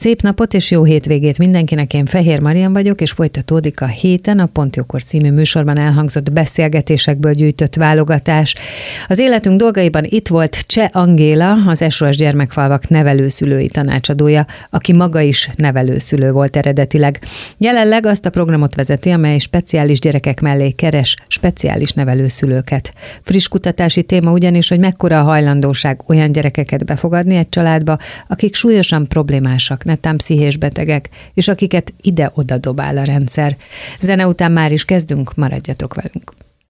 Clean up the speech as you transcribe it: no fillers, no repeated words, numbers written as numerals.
Szép napot és jó hétvégét mindenkinek, én Fehér Marian vagyok, és folytatódik a héten a Pont Jókor című műsorban elhangzott beszélgetésekből gyűjtött válogatás. Az életünk dolgaiban itt volt Cseh Angéla, az SOS Gyermekfalvak nevelőszülői tanácsadója, aki maga is nevelőszülő volt eredetileg. Jelenleg azt a programot vezeti, amely speciális gyerekek mellé keres speciális nevelőszülőket. Friss kutatási téma ugyanis, hogy mekkora a hajlandóság olyan gyerekeket befogadni egy családba, akik súlyosan problémásak, netán pszichés betegek, és akiket ide-oda dobál a rendszer. Zene után már is kezdünk, maradjatok velünk.